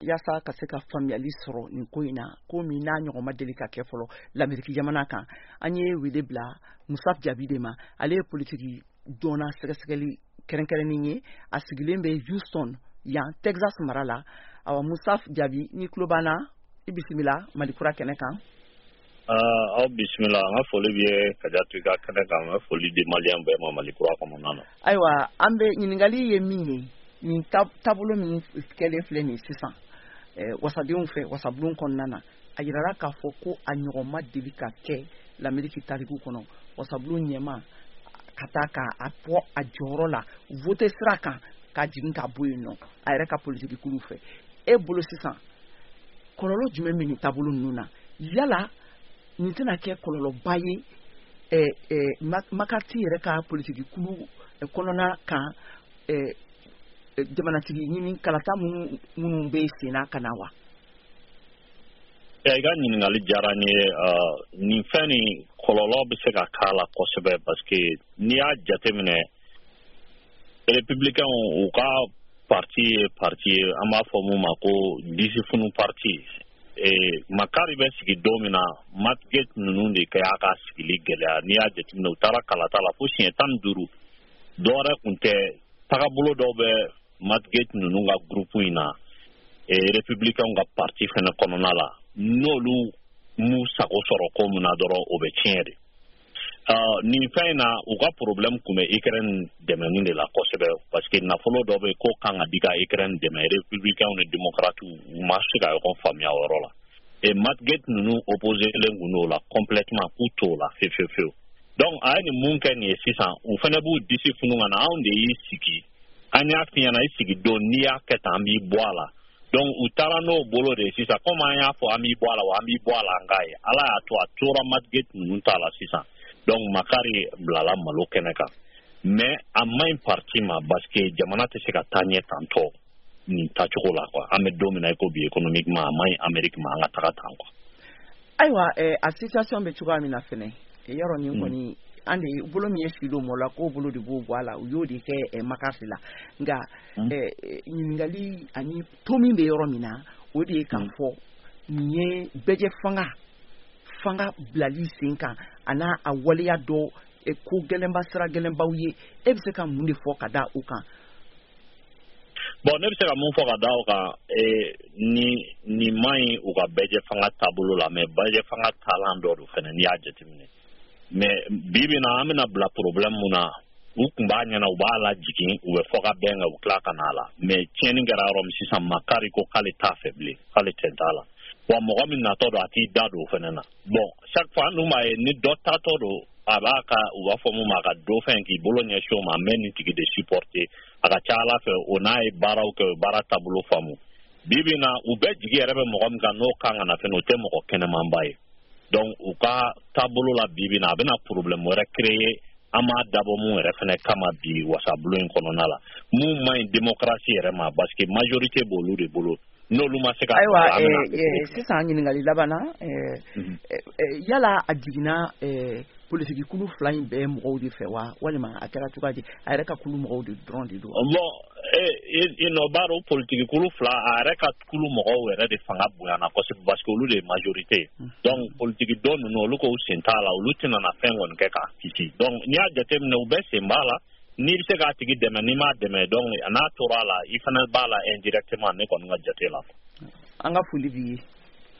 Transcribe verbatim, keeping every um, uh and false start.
yasa ka se ka faamuyali sɔrɔ nin ko in na ko min n'a ɲɔgɔn ma deli ka kɛ fɔlɔ l'Amérique jamana kan an ye wele bila Musa Jabi de ma ale ye politiki dɔnna sɛgɛsɛgɛli kɛrɛnkɛrɛnnen ye a sigilen bɛ Houston yan Texas mara la awa Musa Jabi ni tulo b'an na i bisimila Malikura kɛnɛ kan. aw bisimila an ka foli bɛ Kajatu ka kɛnɛ kan an ka foli di Maliyɛn bɛɛ ma Malikura kɔnɔna na. Ayiwa an bɛ ɲininkali ye min ye nin taabolo min kɛlen filɛ nin sisan wasadenw fɛ wasabulon kɔnɔna na a yirara k'a fɔ ko a ɲɔgɔn ma deli ka kɛ l'Amérique tariku kɔnɔ wasabulon ɲɛma ka taa k'a bɔ a jɔyɔrɔ la vote sira kan ka jigin ka bɔ yen nɔ a yɛrɛ ka politiki kulu fɛ e bolo sisan kɔlɔlɔ jumɛn bɛ nin taabolo ninnu na yala nin tɛna kɛ kɔlɔlɔba ye Makariti yɛrɛ ka politiki kulu kɔnɔna kan jamanatigi ɲini kalata minnu bɛ sen na ka na wa? I ka ɲininkali diyara n ye nin fɛn nin kɔlɔlɔ bɛ se ka k'a la kosɛbɛ parce que n'i y'a jateminɛ républicains u ka parti ye parti ye an b'a fɔ mun ma ko disifunu parti Makari bɛ sigi don min na Matt Gaetz ninnu de kɛ a ka sigili gɛlɛya n'i y'a jateminɛ u taara kalata la fo siɲɛ tan ni duuru dɔwɛrɛ tun tɛ tagabolo dɔw bɛ Matt Gaetz ninnu ka groupe in na républicains ka parti fɛnɛ kɔnɔna la n'olu m'u sago sɔrɔ ko min na dɔrɔn o bɛ tiɲɛ de nin fɛn in na u ka problème tun bɛ Ukraine dɛmɛni de la kosɛbɛ parce que nafolo dɔ bɛ ko kan ka di ka Ukraine dɛmɛ républicains ni démocrates u ma se ka ɲɔgɔn faamuya o yɔrɔ la et Matt Gaetz ninnu opposé len kun n'o la complètement k'u t'o la fewu fewu fewu donc a ye nin mun kɛ nin ye sisan u fɛnɛ b'u disi funu ka na anw de y'i sigi an y'a f'i ɲɛna i sigi don n'i y'a kɛ tan an b'i bɔ a la donc u taara n'o bolo de sisan comme an y'a fɔ an b'i bɔ a la wa an b'i bɔ a la an k'a ye ala y'a to a tora Matt Gaetz ninnu ta la sisan donc Makari bilala malo kɛnɛ kan mais a maɲi parti ma parce que jamana tɛ se ka taa ɲɛ tantɔ nin tacogo la quoi an bɛ don min na i ko bi économiquement a maɲi Amérique ma an ka taga tan quoi. Ayiwa a situation bɛ cogoya min na fɛnɛ yɔrɔ nin kɔni an de bolo min ye filo mɔ la k'o bolo de b'o bɔ a la u y'o de kɛ Makariti la nka ɲininkali ani to min bɛ yɔrɔ min na o de ye k'a fɔ nin ye bɛjɛ fanga fanga bilali sen kan a n'a a waleya dɔ ko gɛlɛnba sira gɛlɛnbaw ye e bɛ se ka mun de fɔ ka da o kan? Bon ne bɛ se ka mun fɔ ka da o kan ni ni maɲi u ka bɛjɛ fanga taabolo la mais bɛjɛ fanga taalan dɔ do fɛnɛ n'i y'a jateminɛ mais bi bi na an bɛna bila problème mun na u tun b'a ɲɛna u b'a lajigin u bɛ fɔ ka bɛn ka u tila ka n'a la mais tiɲɛni kɛra yɔrɔ min sisan Makari ko k'ale t'a fɛ bilen k'ale tɛ t'a la wa mɔgɔ min natɔ don a t'i da don o fɛnɛ na bon chaque fois an dun b'a ye ni dɔ tatɔ don a b'a ka u b'a fɔ mun ma a ka dɔ fɛn k'i bolo ɲɛsin o ma mɛ nin tigi de supporter a ka ca ala fɛ o n'a ye baaraw kɛ o baara taabolo faamu bi bi na u bɛɛ jigi yɛrɛ bɛ mɔgɔ min kan n'o kan ka na fɛnɛ o tɛ mɔgɔ kɛnɛmanba ye donc u ka taabolo la bi bi na a bɛna problème wɛrɛ créer an m'a dabɔ mun yɛrɛ fɛnɛ kama bi wasabulon in kɔnɔna la mun maɲi démocratie yɛrɛ ma parce que majorité b'olu de bolo n'olu ma se ka ayiwa sisan ɲininkali laban na yala a jiginna politiki kulu fila in bɛɛ mɔgɔw de fɛ wa walima a kɛra cogoya di a yɛrɛ ka kulu mɔgɔw de dɔrɔn de don? bon i nɔ b'a dɔn politiki kulu fila a yɛrɛ ka kulu mɔgɔw yɛrɛ de fanga bonyana kosɛbɛ parce que olu de ye majorité donc politiki dɔ ninnu olu k'u sen t'a la olu tɛna na fɛn kɔni kɛ k'a kisi donc n'i y'a jateminɛ u bɛɛ sen b'a la n'i bɛ se k'a tigi dɛmɛ n'i m'a dɛmɛ donc n'a tora a la i fana b'a la indirectement ne kɔni ka jate la. An ka foli b'i ye.